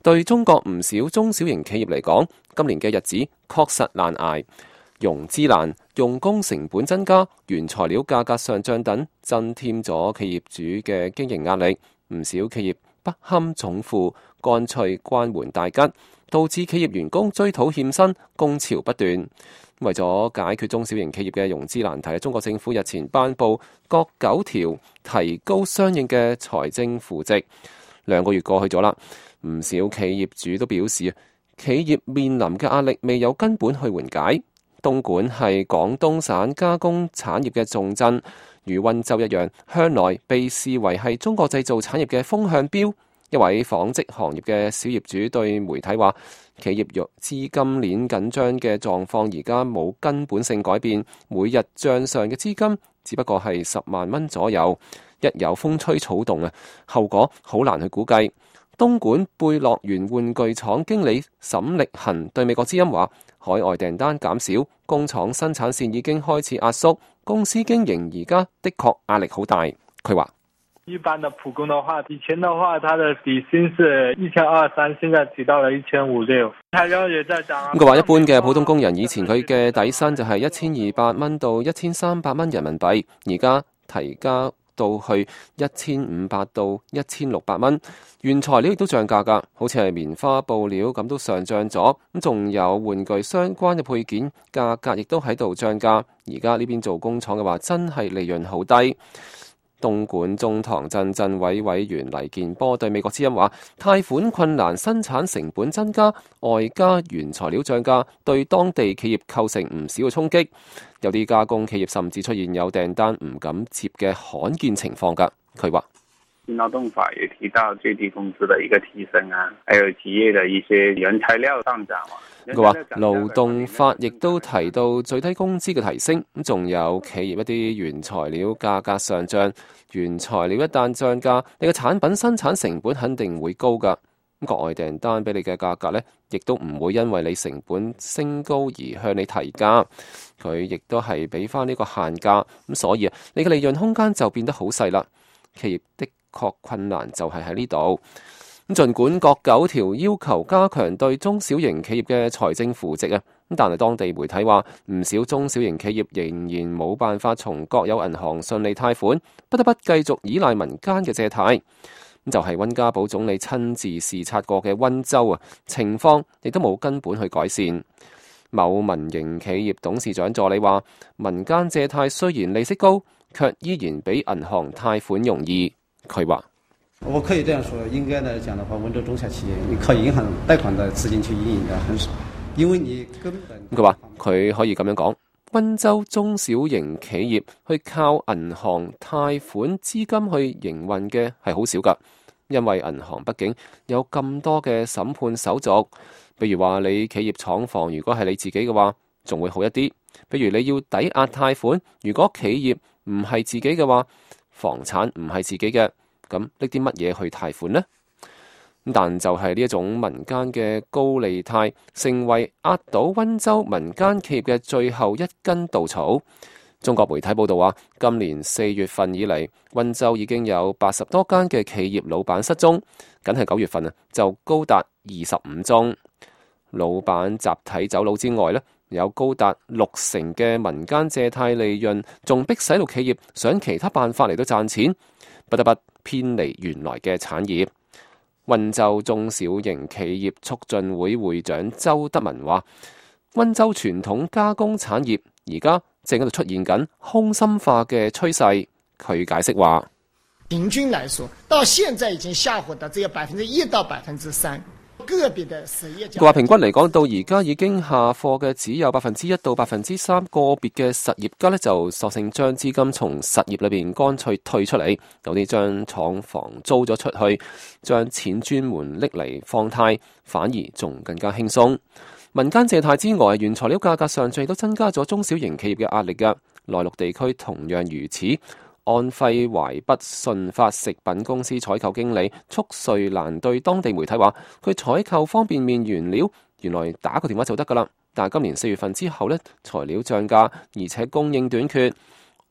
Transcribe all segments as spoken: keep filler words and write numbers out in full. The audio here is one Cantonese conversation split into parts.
對中國唔少中小型企業嚟講，今年嘅日子確實難捱，融資難、用工成本增加、原材料價格上漲等，增添咗企業主嘅經營壓力。唔少企業不堪重負，乾脆關門大吉，導致企業員工追討欠薪，工潮不斷。為咗解決中小型企業嘅融資難題，中國政府日前頒布各九條提高相應嘅財政扶植。兩個月過去咗啦，唔少企業主都表示，企業面臨嘅壓力未有根本去緩解。東莞係廣東省加工產業嘅重鎮，與溫州一樣，向來被視為係中國製造產業嘅風向標。一位紡織行業嘅小業主對媒體話，企業若資金鏈緊張嘅狀況而家冇根本性改變，每日帳上嘅資金只不過係十萬蚊左右，一有風吹草動啊，後果好難去估計。東莞貝樂園玩具廠經理沈力恒對美國之音話，海外訂單減少，工廠生產線已經開始壓縮，公司經營而家的確壓力好大。佢話， 一般的普工的話，以前的話，它的底薪是一千二三，現在提到了一千五六。材料也在漲。 咁佢話，一般嘅普通工人以前佢嘅底薪就係一千二百蚊到一千三百蚊人民幣，而家提加到去一千五百到一千六百蚊。原材料亦都漲價㗎，好似係棉花、布料咁都上漲咗。咁仲有玩具相關嘅配件價格亦都喺度漲價。而家呢邊做工廠嘅話，真係利潤好低。東莞中塘鎮鎮委委員黎建波對美國之音話，貸款困難、生產成本增加，外加原材料漲價，對當地企業構成唔少嘅衝擊。有啲加工企業甚至出現有訂單唔敢接嘅罕見情況㗎。佢話， 勞動法也提到最低工資的一個提升啊，還有企業的一些原材料上漲嘛。 佢話勞動法亦都提到最低工資嘅提升，咁仲有企業一啲原材料價格上漲。原材料一旦漲價，你嘅產品生產成本肯定會高㗎。咁國外訂單俾你嘅價格呢，亦都唔會因為你成本升高而向你提價。佢亦都係俾翻呢個限價，咁所以啊，你嘅利潤空間就變得好細啦。企業的確困難就係喺呢度。咁儘管各九條要求加強對中小型企業嘅財政扶植啊，咁但係當地媒體話，唔少中小型企業仍然冇辦法從國有銀行順利貸款，不得不繼續依賴民間嘅借貸。咁就係溫家寶總理親自視察過嘅溫州啊，情況亦都冇根本去改善。某民營企業董事長助理話，民間借貸雖然利息高，卻依然比銀行貸款容易。佢話， 我可以這樣說，應該來講的話，溫州中小企業你靠銀行貸款的資金去運營的很少，因為你根本。 佢話佢可以咁樣講，溫州中小型企業去靠銀行貸款資金去營運嘅係好少㗎，因為銀行畢竟有咁多嘅審判手續。比如話你企業廠房如果係你自己嘅話，仲會好一啲。比如你要抵押貸款，如果企業唔係自己嘅話，房產唔係自己嘅。咁搦啲乜嘢去貸款呢？但就係呢一種民間嘅高利貸，成為壓倒溫州民間企業嘅最後一根稻草。中國媒體報道話，今年四月份以嚟，溫州已經有八十多間嘅企業老闆失蹤，僅係九月份啊就高達二十五宗。老闆集體走佬之外呢，有高達六成嘅民間借貸利潤，仲逼使到企業想其他辦法嚟到賺錢，不得不偏離原來嘅產業。溫州中小型企業促進會會長周德文話，溫州傳統加工產業而家正喺度出現緊空心化嘅趨勢。佢解釋話， 平均來說，到現在已經下滑到只有百分之一到百分之三。個別的實業， 佢話平均嚟講，到而家已經下貨嘅只有百分之一到百分之三，個別嘅實業家呢，就索性將資金從實業裏邊乾脆退出嚟，有啲將廠房租咗出去，將錢專門拎嚟放貸，反而仲更加輕鬆。民間借貸之外，原材料價格上漲亦都增加咗中小型企業嘅壓力㗎。內陸地區同樣如此。安徽淮北順發食品公司採購經理束瑞蘭對當地媒體話，佢採購方便麵原料，原來打個電話就得噶啦。但係今年四月份之後呢，材料漲價，而且供應短缺，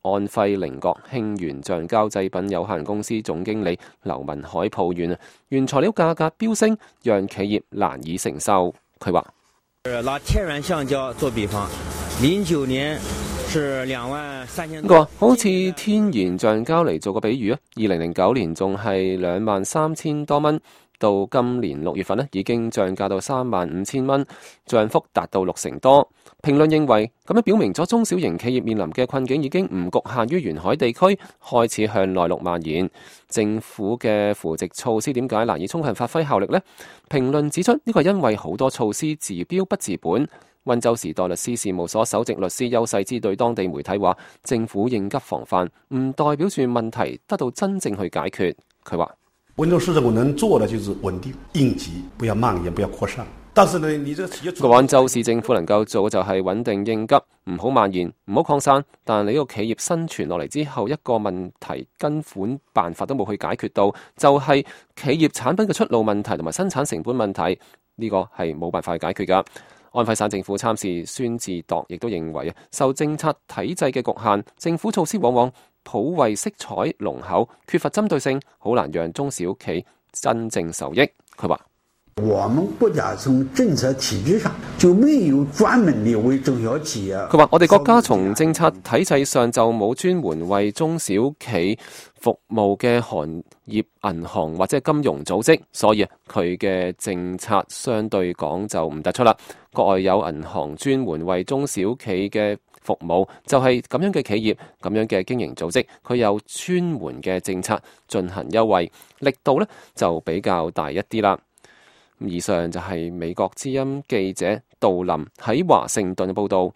安徽靈覺興元橡膠製品有限公司總經理劉文海抱怨原材料價格飆升，讓企業難以承受。佢話： 拿天然橡膠做比方，零九年是兩萬三千。 佢話好似天然橡膠嚟做個比喻啊，二零零九年仲係兩萬三千多蚊。到今年六月份咧，已經漲價到三萬五千蚊，漲幅達到六成多。評論認為，咁樣表明咗中小型企業面臨嘅困境已經唔局限於沿海地區，開始向內陸蔓延。政府嘅扶植措施點解難以充分發揮效力呢？評論指出，呢個係因為好多措施治標不治本。溫州時代律師事務所首席律師邱世之對當地媒體話：政府應急防範，唔代表住問題得到真正去解決。佢話： 溫州市政府能做的就是穩定應急，不要蔓延，不要擴散。但是呢，你這個企業， 溫州市政府能夠做就係穩定應急，唔好蔓延，唔好擴散。但你呢個企業生存落嚟之後，一個問題根本辦法都冇去解決到，就係、是、企業產品嘅出路問題同埋生產成本問題，呢、這個係冇辦法去解決噶。安徽省政府參事孫志鐸亦都認為啊，受政策體制嘅局限，政府措施往往普惠色彩濃厚，缺乏針對性，好難讓中小企真正受益。佢話： 我們國家從政策體制上就沒有專門的為中小企業。 佢話：我哋國家從政策體制上就冇專門為中小企服務嘅行業銀行或者金融組織，所以佢嘅政策相對講就唔突出啦。國外有銀行專門為中小企嘅服務，就係咁樣嘅企業，咁樣嘅經營組織，佢有專門嘅政策進行優惠，力度呢就比較大一啲啦。以上就係美國之音記者杜林喺華盛頓嘅報導。